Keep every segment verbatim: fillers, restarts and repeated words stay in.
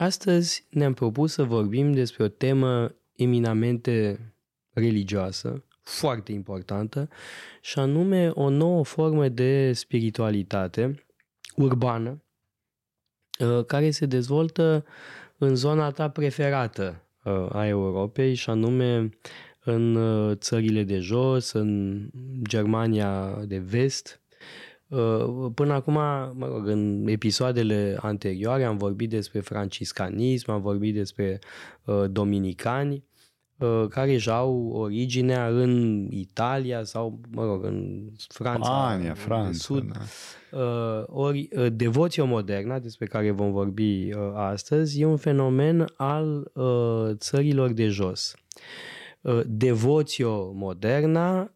Astăzi ne-am propus să vorbim despre o temă eminamente religioasă, foarte importantă, și anume o nouă formă de spiritualitate urbană care se dezvoltă în zona ta preferată a Europei, și anume în țările de jos, în Germania de vest. Până acum, mă rog, în episoadele anterioare am vorbit despre franciscanism, am vorbit despre uh, dominicani, uh, care își au originea în Italia sau, mă rog, în Franța, Spania, Franța, de Sud. Da. Uh, ori uh, devoția modernă, despre care vom vorbi uh, astăzi, e un fenomen al uh, țărilor de jos. Uh, devoțio moderna,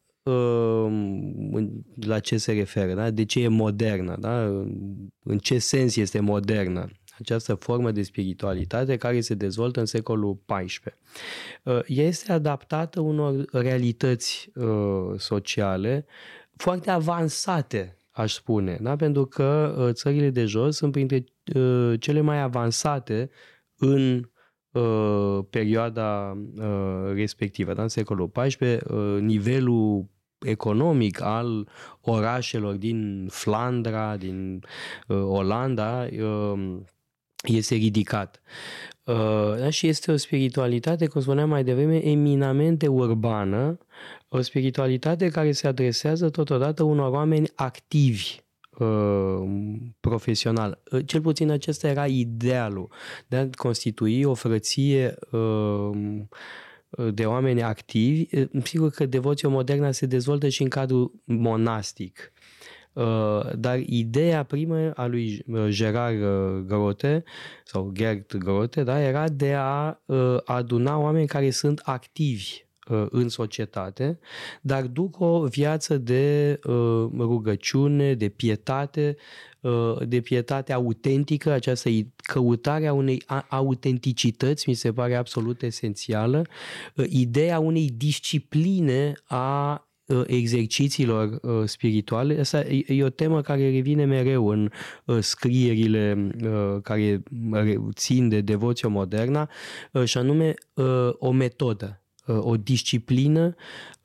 la ce se referă, da? De ce e modernă, da? În ce sens este modernă această formă de spiritualitate care se dezvoltă în secolul paisprezece. Ea este adaptată unor realități sociale foarte avansate, aș spune, da? Pentru că țările de jos sunt printre cele mai avansate în perioada respectivă, da? În secolul paisprezece, nivelul economic al orașelor din Flandra, din uh, Olanda, uh, este ridicat. Uh, și este o spiritualitate, cum spuneam mai devreme, eminamente urbană, o spiritualitate care se adresează totodată unor oameni activi uh, profesional. Uh, cel puțin acesta era idealul, de a constitui o frăție uh, de oameni activi. Sigur că devoția modernă se dezvoltă și în cadrul monastic. Dar ideea primă a lui Gerard Grote sau Gerd Grote, da, era de a aduna oameni care sunt activi în societate, dar duc o viață de rugăciune, de pietate, de pietate autentică. Această căutare a unei autenticități mi se pare absolut esențială. Ideea unei discipline a exercițiilor spirituale. Asta e o temă care revine mereu în scrierile care țin de devoție modernă, și anume o metodă, o disciplină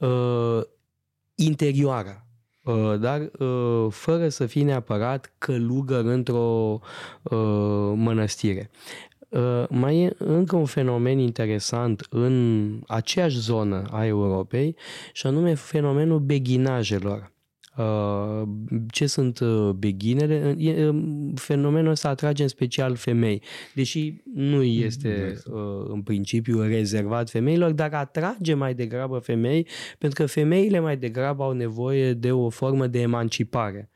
interioară, dar fără să fii neapărat călugăr într-o mănăstire. Mai e încă un fenomen interesant în aceeași zonă a Europei, și anume fenomenul beghinajelor. Ce sunt beghinele? Fenomenul ăsta atrage în special femei, deși nu este în principiu rezervat femeilor, dar atrage mai degrabă femei, pentru că femeile mai degrabă au nevoie de o formă de emancipare.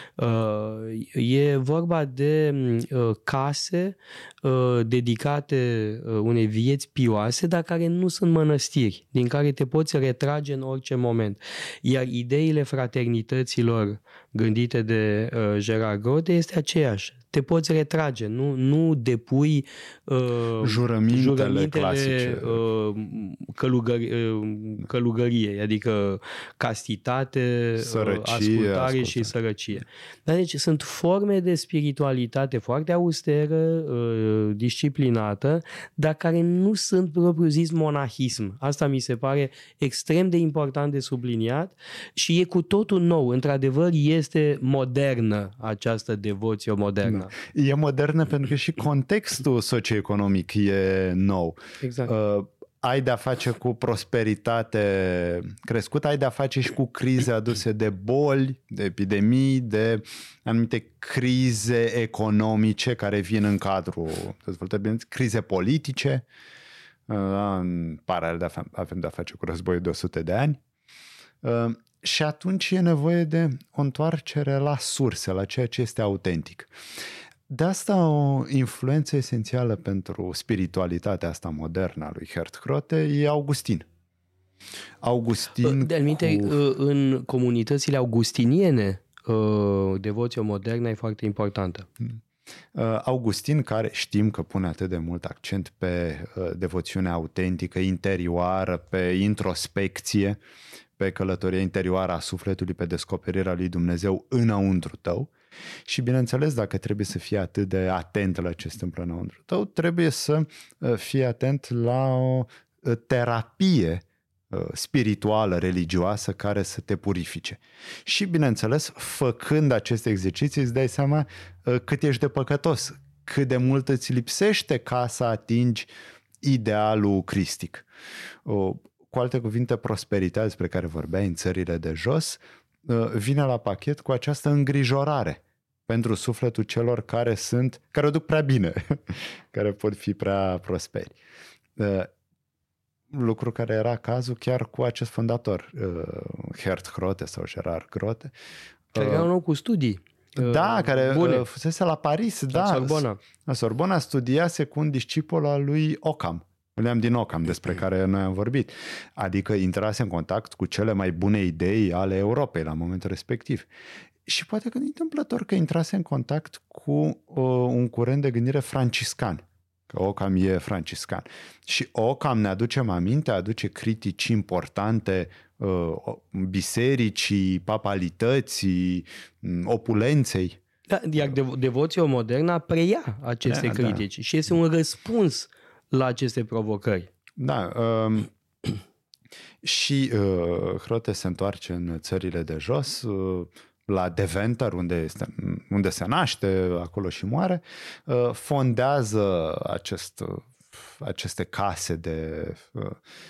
E vorba de case dedicate unei vieți pioase, dar care nu sunt mănăstiri, din care te poți retrage în orice moment. Iar ideile fraternităților gândite de Gerard Grote este aceeași. Te poți retrage, nu, nu depui uh, jurămintele, jurămintele clasice, uh, călugări, uh, călugărie, adică castitate, sărăcie, uh, ascultare, ascultare și sărăcie. Dar deci sunt forme de spiritualitate foarte austeră, uh, disciplinată, dar care nu sunt propriu zis monahism. Asta mi se pare extrem de important de subliniat și e cu totul nou. Într-adevăr, este modernă această devoție modernă. E modernă pentru că și contextul socioeconomic e nou. Exact. Uh, ai de-a face cu prosperitate crescută, ai de-a face și cu crize aduse de boli, de epidemii, de anumite crize economice care vin în cadrul dezvoltării, crize politice. Uh, în paralel avem de-a face cu războiul de o sută de ani. Uh, Și atunci e nevoie de o întoarcere la surse, la ceea ce este autentic. De asta o influență esențială pentru spiritualitatea asta modernă a lui Gerd Grote e Augustin. Augustin de adminte, cu... în comunitățile augustiniene, devoția modernă e foarte importantă. Augustin, care știm că pune atât de mult accent pe devoțiunea autentică, interioară, pe introspecție, pe călătoria interioară a sufletului, pe descoperirea lui Dumnezeu înăuntru tău, Și bineînțeles, dacă trebuie să fii atât de atent la ce se întâmplă înăuntru tău, trebuie să fii atent la o terapie spirituală, religioasă, care să te purifice. Și, bineînțeles, făcând aceste exerciții, îți dai seama cât ești de păcătos, cât de mult îți lipsește ca să atingi idealul cristic. Cu alte cuvinte, prosperitatea despre care vorbeai în țările de jos vine la pachet cu această îngrijorare pentru sufletul celor care sunt, care o duc prea bine, care pot fi prea prosperi. Lucru care era cazul chiar cu acest fondator, Gerd Grote sau Gerard Grote. Care era un om cu studii. Da, care bune. fusese la Paris, la da. Sorbona. La Sorbona studiase cu un discipol al lui Occam. William din Occam, despre care noi am vorbit. Adică intrase în contact cu cele mai bune idei ale Europei la momentul respectiv. Și poate că întâmplător că intrase în contact cu uh, un curent de gândire franciscan. Că Occam e franciscan. Și Occam, ne aducem aminte, aduce critici importante uh, bisericii, papalității, opulenței. Da, iar devo- devoția modernă preia aceste da, critici da. și este un răspuns la aceste provocări. Da, uh, și uh, Grote se întoarce în țările de jos, uh, la Deventer, unde, este, unde se naște, acolo și moare, uh, fondează acest, uh, aceste case de, uh,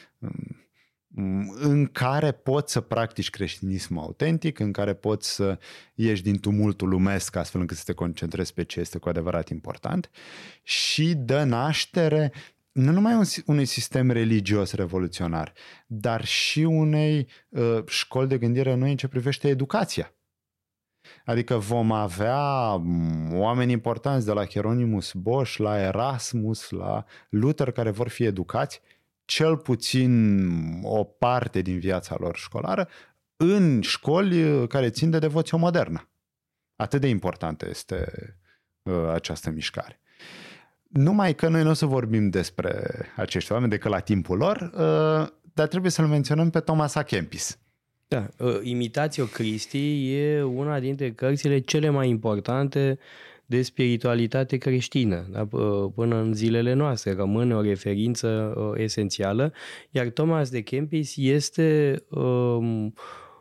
în care poți să practici creștinismul autentic, în care poți să ieși din tumultul lumesc astfel încât să te concentrezi pe ce este cu adevărat important și dă naștere nu numai un, unui sistem religios revoluționar, dar și unei uh, școli de gândire noi în ce privește educația. Adică vom avea oameni importanți de la Hieronymus Bosch, la Erasmus, la Luther, care vor fi educați cel puțin o parte din viața lor școlară în școli care țin de devoție modernă. Atât de importantă este uh, această mișcare. Numai că noi nu o să vorbim despre acești oameni decât la timpul lor, uh, dar trebuie să-l menționăm pe Thomas à Kempis. Da, Imitatio Christi e una dintre cărțile cele mai importante de spiritualitate creștină. Da? Până în zilele noastre rămâne o referință esențială, iar Thomas de Kempis este um,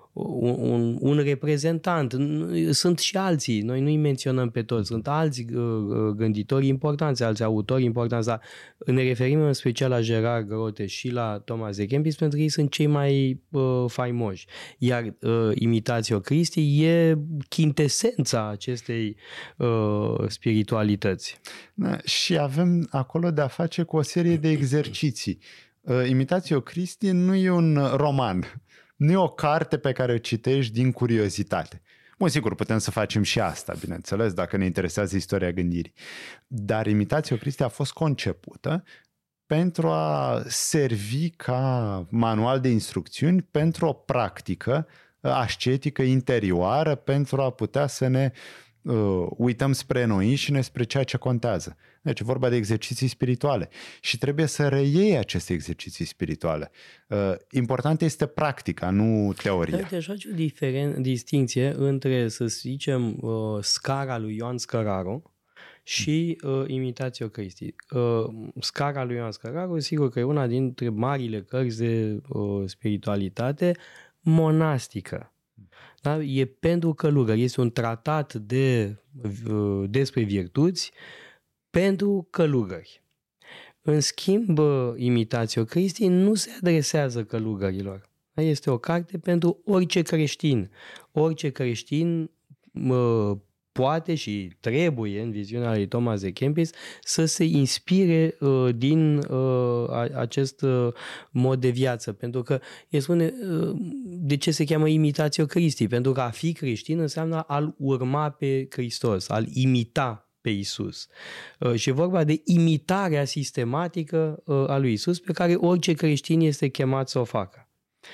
un, un reprezentant. Sunt și alții, noi nu-i menționăm pe toți, sunt alți gânditori importanți, alți autori importanți, dar ne referim în special la Gerard Grote și la Thomas de Kempis pentru că ei sunt cei mai uh, faimoși. Iar uh, Imitatio Christi e chintesența acestei uh, spiritualități. Da, și avem acolo de a face cu o serie de exerciții. Uh, Imitatio Christi nu e un roman. Nu e o carte pe care o citești din curiozitate. Bun, sigur, putem să facem și asta, bineînțeles, dacă ne interesează istoria gândirii. Dar Imitatio Christi a fost concepută pentru a servi ca manual de instrucțiuni pentru o practică ascetică interioară, pentru a putea să ne uh, uităm spre noi și ne spre ceea ce contează. Deci e vorba de exerciții spirituale și trebuie să reiei aceste exerciții spirituale. Uh, important este practica, nu teoria. Dar te faci o diferen- distinție între, să zicem, uh, scara lui Ioan Scăraru și uh, Imitatio Christi. Uh, scara lui Ioan Scăraru, sigur că e una dintre marile cărți de uh, spiritualitate monastică. Da? E pentru călugări, este un tratat de, uh, despre virtuți pentru călugări. În schimb, Imitatio Christi nu se adresează călugărilor. Este o carte pentru orice creștin. Orice creștin uh, poate și trebuie, în viziunea lui Thomas de Kempis, să se inspire uh, din uh, acest uh, mod de viață. Pentru că el spune uh, de ce se cheamă Imitatio Christi? Pentru că a fi creștin înseamnă a-L urma pe Hristos, a-L imita pe Iisus. Uh, și e vorba de imitarea sistematică uh, a lui Iisus pe care orice creștin este chemat să o facă.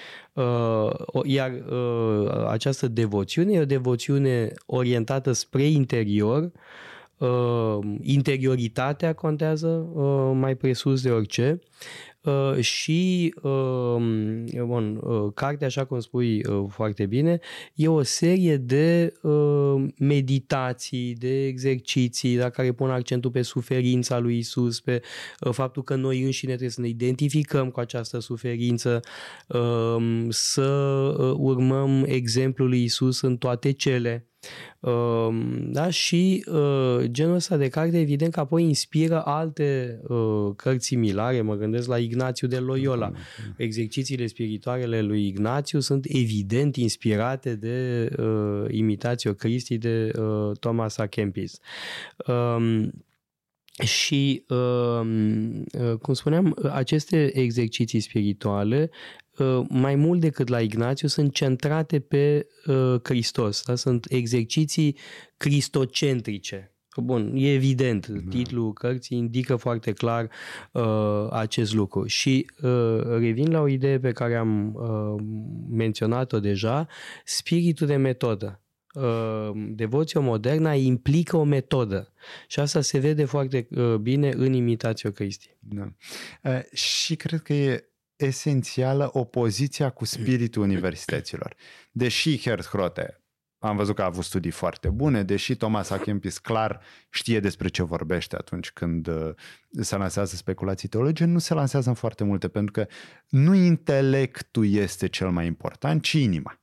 Uh, iar uh, această devoțiune e o devoțiune orientată spre interior. Uh, interioritatea contează uh, mai presus de orice. uh, și uh, bun, uh, cartea, așa cum spui uh, foarte bine, e o serie de uh, meditații, de exerciții, da, care pun accentul pe suferința lui Isus, pe uh, faptul că noi înșine trebuie să ne identificăm cu această suferință, uh, să uh, urmăm exemplul lui Isus în toate cele. Uh, da? Și uh, genul ăsta de carte evident că apoi inspiră alte uh, cărți similare. Mă gândesc la Ignațiu de Loyola. Exercițiile spirituale lui Ignațiu sunt evident inspirate de uh, Imitatio Christi de uh, Thomas à Kempis. Uh, și, uh, cum spuneam, aceste exerciții spirituale, mai mult decât la Ignațiu, sunt centrate pe uh, Hristos. Da? Sunt exerciții cristocentrice. Bun, e evident, da. Titlul cărții indică foarte clar uh, acest lucru. Și uh, revin la o idee pe care am uh, menționat-o deja, spiritul de metodă. Uh, devoția modernă implică o metodă și asta se vede foarte uh, bine în Imitatio Christi. Da. Uh, și cred că e esențială opoziția cu spiritul universităților. Deși Geert Groote, am văzut că a avut studii foarte bune, deși Thomas à Kempis clar știe despre ce vorbește atunci când se lansează speculații teologice, nu se lansează în foarte multe, pentru că nu intelectul este cel mai important, ci inima.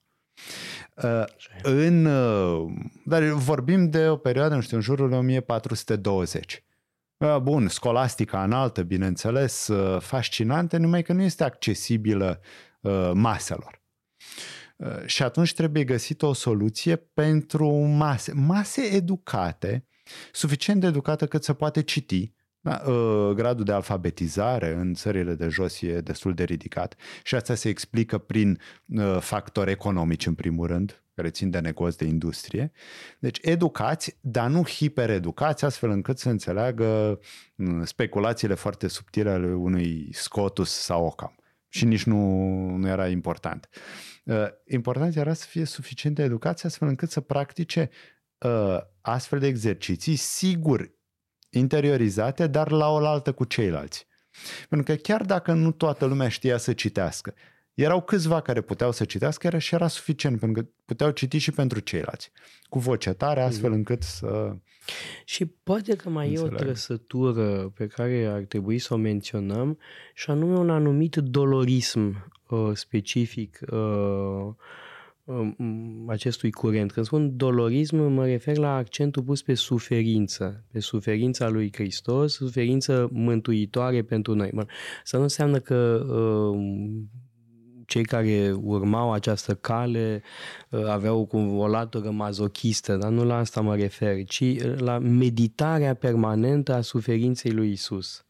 În, dar vorbim de o perioadă, nu știu, în jurul o mie patru sute douăzeci. Bun, scolastica înaltă, bineînțeles, fascinantă, numai că nu este accesibilă uh, maselor. Uh, și atunci trebuie găsită o soluție pentru mase, mase educate, suficient de educate cât să poate citi. Da? Uh, gradul de alfabetizare în țările de jos e destul de ridicat și asta se explică prin uh, factori economici, în primul rând, care țin de negoți, de industrie. Deci educați, dar nu hipereducați, astfel încât să înțeleagă speculațiile foarte subtile ale unui Scotus sau Occam. Și nici nu, nu era important. Important era să fie suficient de educați, astfel încât să practice astfel de exerciții, sigur, interiorizate, dar la oaltă cu ceilalți. Pentru că chiar dacă nu toată lumea știa să citească, erau câțiva care puteau să citească, era și era suficient, pentru că puteau citi și pentru ceilalți, cu voce tare, astfel încât să... Și poate că mai înțeleg. E o trăsătură pe care ar trebui să o menționăm, și anume un anumit dolorism uh, specific uh, uh, acestui curent. Când spun dolorism, mă refer la accentul pus pe suferință, pe suferința lui Hristos, suferință mântuitoare pentru noi. Bun, asta nu înseamnă că uh, cei care urmau această cale aveau o latură mazochistă, dar nu la asta mă refer, ci la meditarea permanentă a suferinței lui Isus,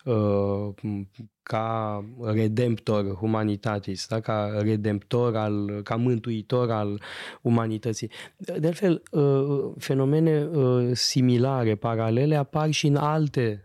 ca redemptor humanitatis, da? Ca redemptor, al, ca mântuitor al umanității. De altfel, fenomene similare, paralele, apar și în alte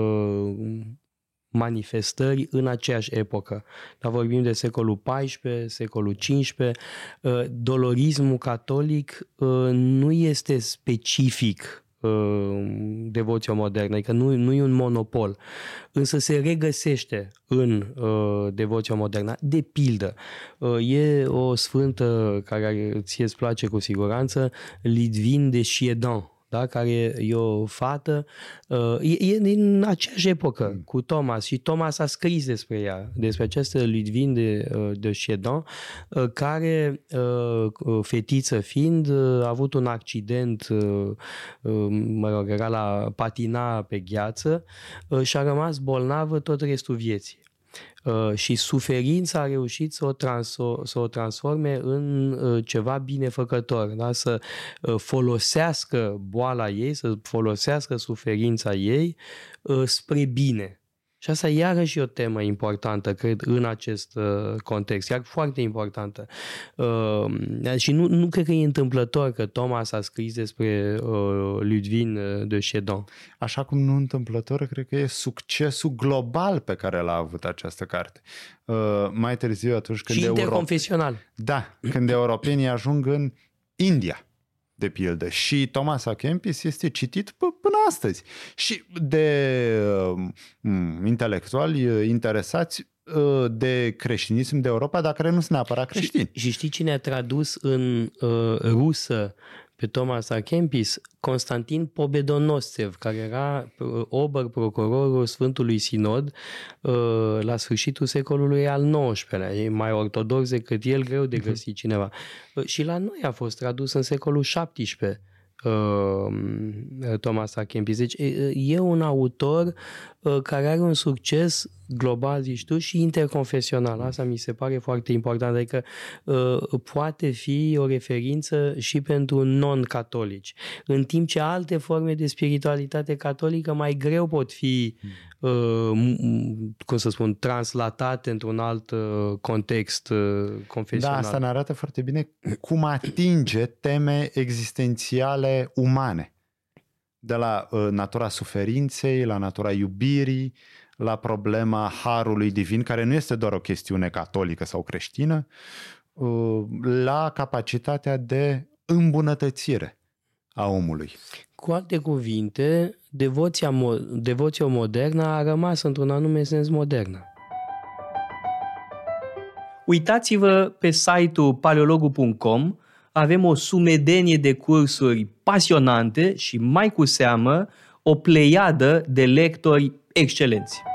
manifestări în aceeași epocă. Dar vorbim de secolul paisprezece, secolul cincisprezece. Dolorismul catolic nu este specific devoția modernă, adică nu, nu e un monopol, însă se regăsește în uh, devoția modernă. De pildă, uh, e o sfântă care ție îți place cu siguranță, Lidvine de Chiedon, da? Care e o fată, e, e din aceeași epocă cu Thomas și Thomas a scris despre ea, despre această Lidvine de, de Chiedon, care, fetiță fiind, a avut un accident, mă rog, era la patina pe gheață și a rămas bolnavă tot restul vieții. Uh, și suferința a reușit să o, trans- să o transforme în uh, ceva binefăcător, da? Să uh, folosească boala ei, să folosească suferința ei uh, spre bine. Și asta iarăși e o temă importantă, cred, în acest uh, context, iar foarte importantă. Uh, și nu, nu cred că e întâmplător că Thomas a scris despre uh, Lidvine de Chiedon. Așa cum nu întâmplător, cred că e succesul global pe care l-a avut această carte. Uh, mai târziu, atunci când și interconfesional. Euro... Da, când europenii ajung în India. de pildă. Și Thomas à Kempis este citit p- până astăzi. Și de uh, intelectuali interesați de creștinism de Europa, dar care nu sunt neapărat creștini. Și, și știi cine a tradus în uh, rusă pe Thomas à Kempis? Constantin Pobedonostsev, care era ober procurorul Sfântului Sinod uh, la sfârșitul secolului al nouăsprezecelea. E mai ortodox decât el, greu de găsit uh-huh. cineva. Uh, și la noi a fost tradus în secolul șaptesprezece. Uh, Thomas à Kempis. Deci e un autor uh, care are un succes global, zici tu, și interconfesional. Asta mi se pare foarte important. Adică uh, poate fi o referință și pentru non-catolici. În timp ce alte forme de spiritualitate catolică mai greu pot fi uh, cum să spun, translatate într-un alt uh, context uh, confesional. Da, asta ne arată foarte bine cum atinge teme existențiale umane. De la uh, natura suferinței, la natura iubirii, la problema harului divin, care nu este doar o chestiune catolică sau creștină, uh, la capacitatea de îmbunătățire a omului. Cu alte cuvinte, devoția, devoția modernă a rămas într-un anume sens modernă. Uitați-vă pe site-ul paleologu punct com, avem o sumedenie de cursuri pasionante și mai cu seamă o pleiadă de lectori excelenți.